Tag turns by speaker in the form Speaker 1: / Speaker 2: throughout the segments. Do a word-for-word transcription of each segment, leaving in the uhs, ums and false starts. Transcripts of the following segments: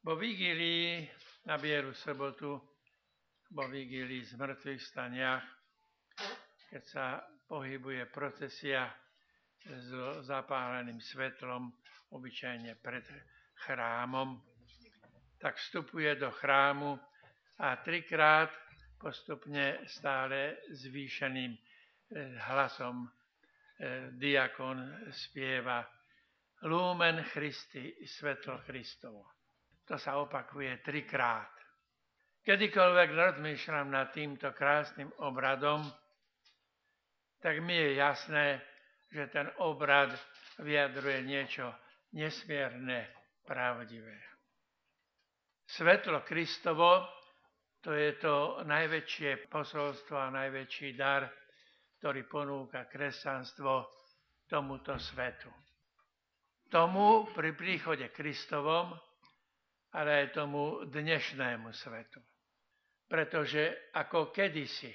Speaker 1: Vo vigílii na Bielu sobotu, vo vigílii zmrtvých staniach, keď sa pohybuje procesia s zapáleným svetlom, obyčajne pred chrámom, tak vstupuje do chrámu a trikrát postupne stále zvýšeným hlasom diakon spieva Lumen Christi, svetlo Kristovo. To sa opakuje trikrát. Kedykoľvek rozmýšľam nad týmto krásnym obradom, tak mi je jasné, že ten obrad vyjadruje niečo nesmierne pravdivé. Svetlo Kristovo, to je to najväčšie posolstvo a najväčší dar, ktorý ponúka kresťanstvo tomuto svetu. Tomu pri príchode Kristovom, ale aj tomu dnešnému svetu. Pretože ako kedysi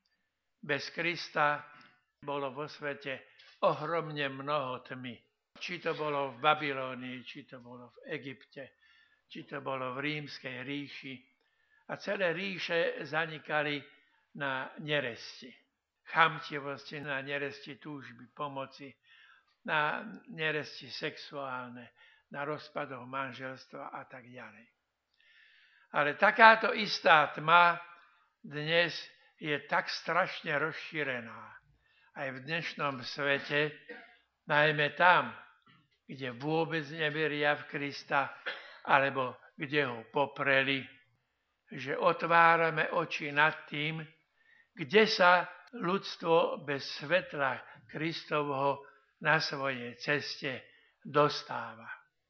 Speaker 1: bez Krista bolo vo svete ohromne mnoho tmy. Či to bolo v Babylónii, či to bolo v Egypte, či to bolo v Rímskej ríši. A celé ríše zanikali na neresti. Chamtivosti, na neresti túžby, pomoci, na neresti sexuálne, na rozpadoch manželstva a tak ďalej. Ale takáto istá tma dnes je tak strašne rozšírená aj v dnešnom svete, najmä tam, kde vôbec neveria v Krista, alebo kde ho popreli, že otvárame oči nad tým, kde sa ľudstvo bez svetla Kristovho na svojej ceste dostáva.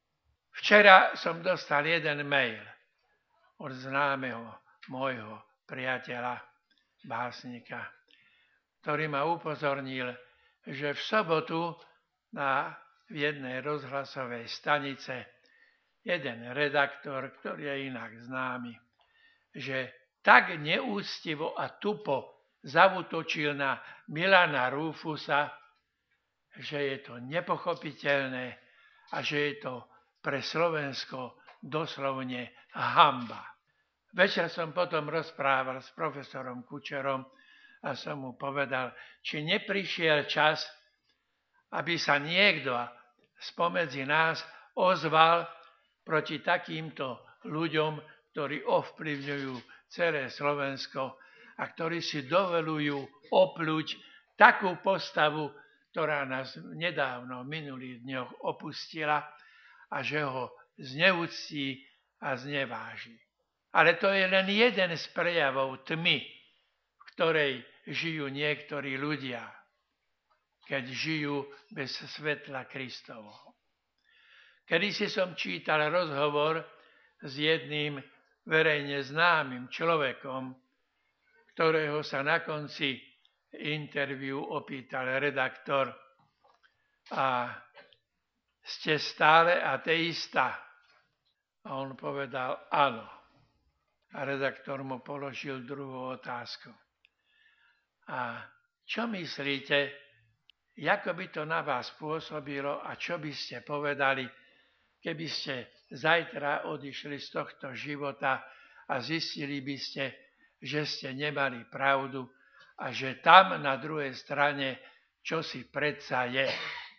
Speaker 1: Včera som dostal jeden mail od známeho môjho priateľa, básnika, ktorý ma upozornil, že v sobotu na v jednej rozhlasovej stanice jeden redaktor, ktorý je inak známy, že tak neúctivo a tupo zaútočil na Milana Rufusa, že je to nepochopiteľné a že je to pre Slovensko doslovne hanba. Večer som potom rozprával s profesorom Kučerom a som mu povedal, či neprišiel čas, aby sa niekto spomedzi nás ozval proti takýmto ľuďom, ktorí ovplyvňujú celé Slovensko a ktorí si dovolujú opľuť takú postavu, ktorá nás nedávno v minulých dňoch opustila a že ho zneúctí a zneváži. Ale to je len jeden z prejavov tmy, v ktorej žijú niektorí ľudia, keď žijú bez svetla Kristovho. Kedysi som čítal rozhovor s jedným verejne známym človekom, ktorého sa na konci interviu opýtal redaktor: a ste stále ateista? A on povedal áno. A redaktor mu položil druhú otázku. A čo myslíte, ako by to na vás pôsobilo a čo by ste povedali, keby ste zajtra odišli z tohto života a zistili by ste, že ste nemali pravdu a že tam na druhej strane čosi predsa je.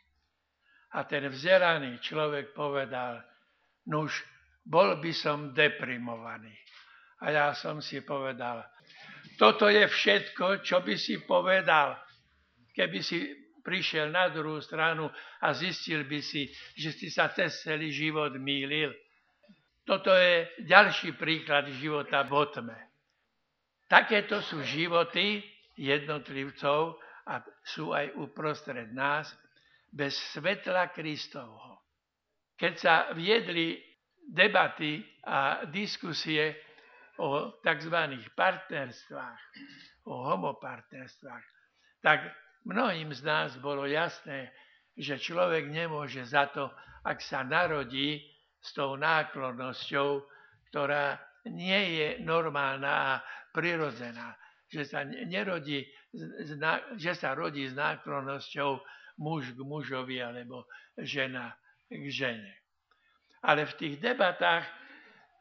Speaker 1: A ten vzdelaný človek povedal, nuž, bol by som deprimovaný. A ja som si povedal, toto je všetko, čo by si povedal, keby si prišiel na druhú stranu a zistil by si, že si sa cez celý život mýlil. Toto je ďalší príklad života v tme. Takéto sú životy jednotlivcov a sú aj uprostred nás bez svetla Kristovho. Keď sa viedli debaty a diskusie o tzv. Partnerstvách, o homopartnerstvách, tak mnohým z nás bolo jasné, že človek nemôže za to, ak sa narodí s tou náklonnosťou, ktorá nie je normálna a prirodzená. Že sa, nerodí, že sa rodí s náklonnosťou muž k mužovi alebo žena k žene. Ale v tých debatách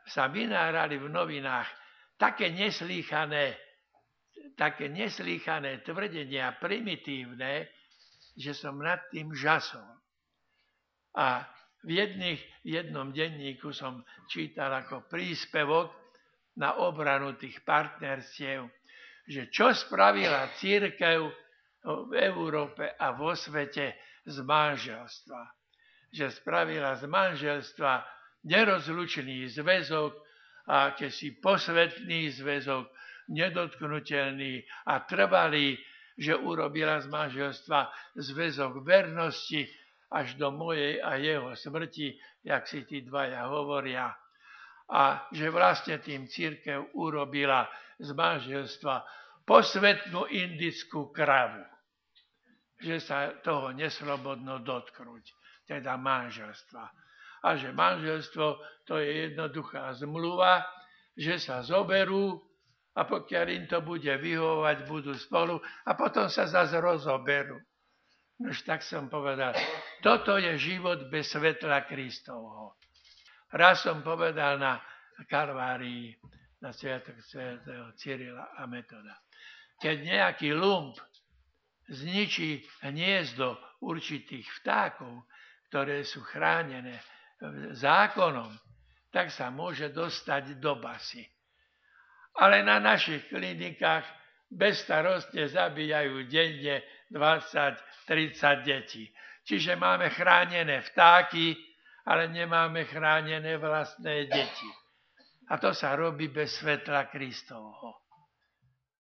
Speaker 1: sa vynárali v novinách také neslýchané, také neslýchané tvrdenia, primitívne, že som nad tým žasol. A v, jedných, v jednom denníku som čítal ako príspevok na obranu tých partnerstiev, že čo spravila cirkev v Európe a vo svete z manželstva. Že spravila z manželstva nerozlučný zväzok a akýsi posvetný zväzok, nedotknutelný a trvalý, že urobila z manželstva zväzok vernosti až do mojej a jeho smrti, jak si tí dvaja hovoria. A že vlastne tým cirkev urobila z manželstva posvetnú indickú kravu. Že sa toho neslobodno dotknúť, teda manželstva. A že manželstvo to je jednoduchá zmluva, že sa zoberú a pokiaľ im to bude vyhovovať, budú spolu a potom sa zase rozoberú. Nož tak som povedal, toto je život bez svetla Kristovho. Raz som povedal na Kalvárii, na sviatok svätého Cyrila a Metoda. Keď nejaký lump zničí hniezdo určitých vtákov, ktoré sú chránené zákonom, tak sa môže dostať do basy. Ale na našich klinikách bezstarostne zabíjajú denne dvadsať tridsať detí. Čiže máme chránené vtáky, ale nemáme chránené vlastné deti. A to sa robí bez svetla Kristovho.